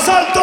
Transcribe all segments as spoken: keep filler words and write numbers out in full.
más alto.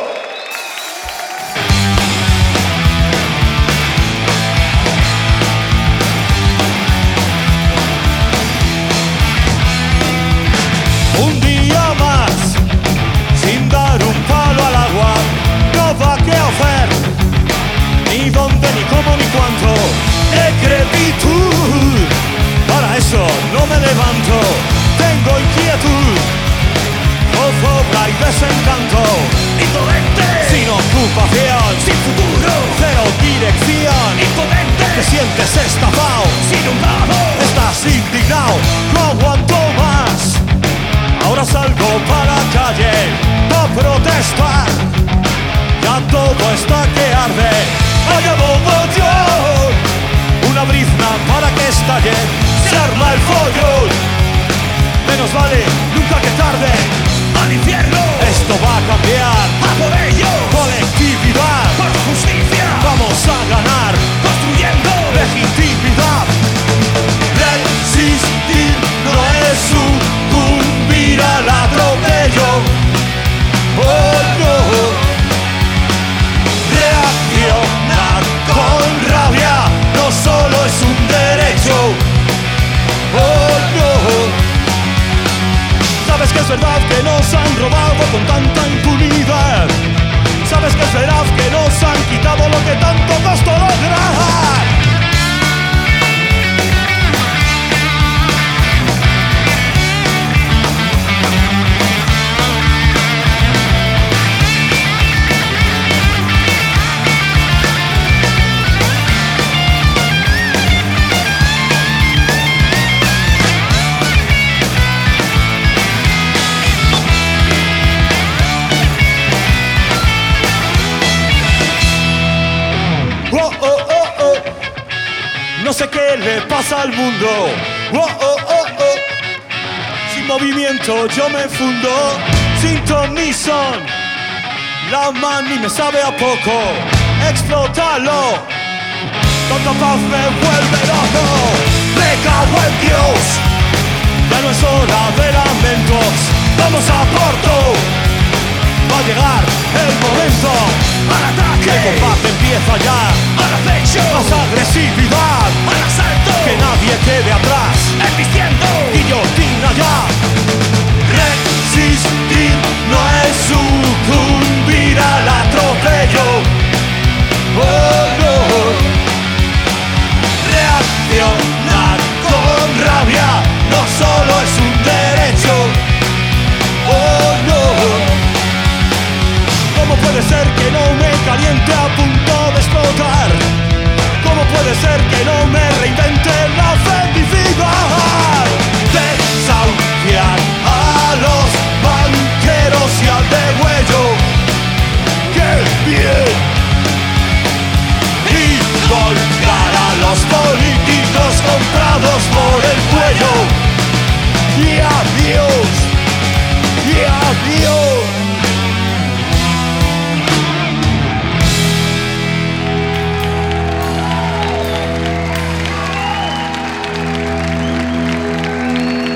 Un día más, sin dar un palo al agua, no va qué hacer, ni dónde, ni cómo, ni cuánto. Decrepitud, para eso no me levanto, tengo inquietud, zozobra y desencanto, indolente, sin ocupación, sin futuro, cero dirección, impotente, te sientes estafado, sin un lado, estás indignado, no aguanto más. Ahora salgo para la calle a protestar, ya todo está que arde, vaya mogollón, una brizna para que estalle, se arma el follón, menos vale nunca que tarde, al infierno, esto va a cambiar, a por ello, colectividad, por justicia, vamos a ganar, construyendo legitimidad, resistir no es sucumbir al atropello, oh no, reaccionar con rabia no solo es un derecho, oh no. Sabes que es verdad que nos han robado con tanta impunidad, sabes que es verdad que nos han quitado lo que tanto costó lograr. No sé qué le pasa al mundo, oh, oh, oh, oh. Sin movimiento yo me fundo, sin ton ni son. La mani me sabe a poco, explótalo. Tanta paz me vuelve loco, me cago en Dios. Ya no es hora de lamentos, vamos a por todo. Va a llegar el momento, al ataque, el combate empieza ya, al acecho, más agresividad, al asalto, que nadie quede atrás, embistiendo, guillotina ya. Resistir no es sucumbir al atropello, oh no. Reaccionar con rabia no solo es un derecho, oh no. ¿Cómo puede ser que no me caliente a punto de explotar? ¿Cómo puede ser que no me reinvente la felicidad? Desahuciar a los banqueros y al degüello, ¡qué bien! Y colgar a los políticos comprados por el cuello. Y adiós, y adiós.